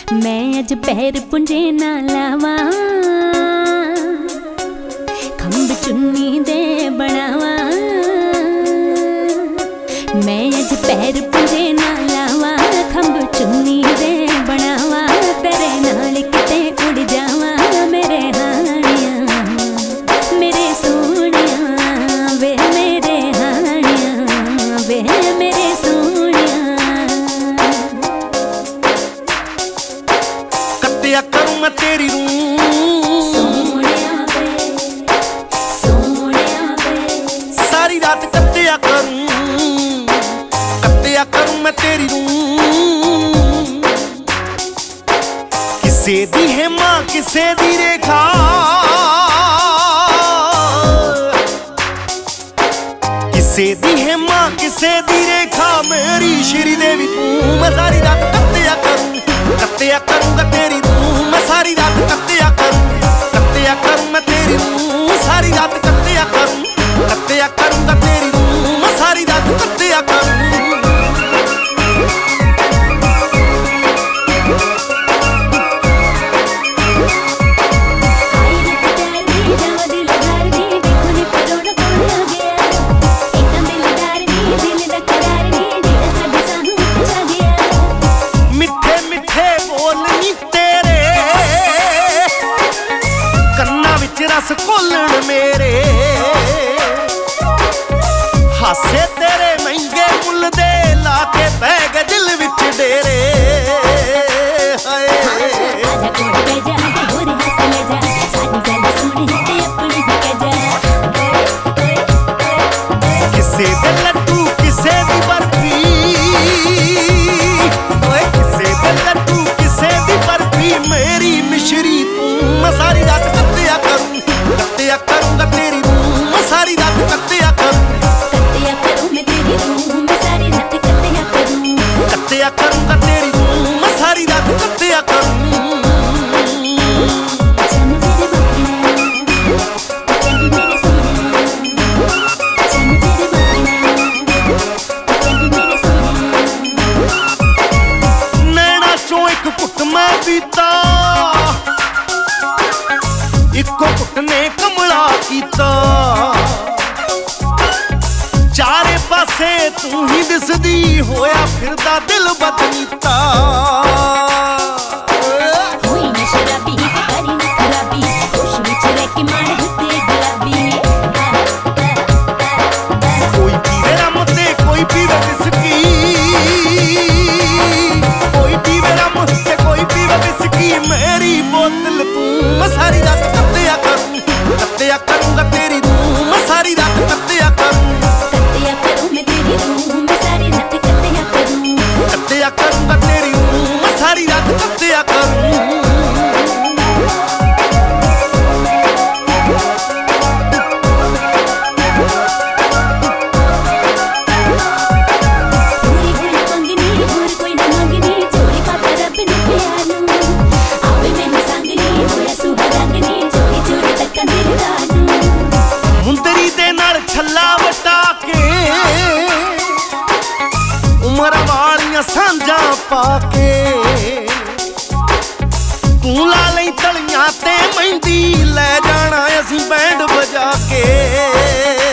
मैं अज पैर पुंजे ना लावा, खंब चुन्नी दे बनावा। मैं अज पैर पुंजे ना लावा, खंब चुन्नी दे बनावा। तेरे नाल किते उड़ जावा मेरे हानिया, मेरे सोनिया वे मेरे हानिया वे मेरे सोनिया। कत्तिया करूं मैं तेरी रूह सोनिया वे सोनिया वे, सारी रात कत्तिया करूं मैं तेरी रूह। किसे दी हेमा किसे दी रेखा, किसे दी हेमा किसे दी रेखा, मेरी श्री देवी तू। मैं सारी रात कत्तिया करूंगा तेरी रूह। मैं सारी रात कत्तिया करूं मैं तेरी रूह। सारी रात कत्तिया करूंगा तेरी रूह। मैं सारी रात कत्तिया करूं। रस घोलण मेरे हासे तेरे महंगे मुल दे, लाके पै गए दिल विच डेरे। किसे दे लड्डू किसे दी बर्फी, किसे दे लड्डू किसे दी बर्फी, मेरी मिश्री तू। मैं सारी रात कत्तिया करूंगा तेरी रूह। मैं सारी रात कत्तिया करूं मैं तेरी रूह। मैं सारी रात कत्तिया करूंगा तेरी रूह। मैं सारी रात कत्तिया करूं। नैना चों एक घुट मैं पीता, इको घुट ने कमला कीता। चारे पासे तू ही दिसदी, होया फिरदा दिल बदनीता। कोई पीवे रम ते कोई पीवे विस्की, कोई पीवे रम ते कोई पीवे विस्की, मेरी बोतल तू। मैं सारी रात कत्तिया करूंगा तेरी रूह। मैं सारी रात कत्तिया करूं मैं तेरी रूह। मैं सारी रात कत्तिया करूंगा तेरी रूह। मैं सारी रात कत्तिया करूं। मुंदरी दे नाल छल्ला वटा के, उमर वालियां सांझां पाके, तू ला लई तलियां ते मेहंदी, लै जाना असीं बैंड बजा के।